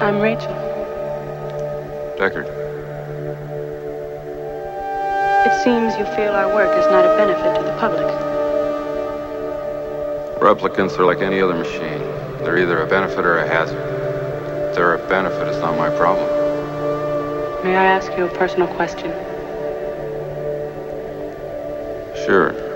I'm Rachel. Deckard. It seems you feel our work is not a benefit to the public. Replicants are like any other machine. They're either a benefit or a hazard. If they're a benefit, it's not my problem. May I ask you a personal question? Sure.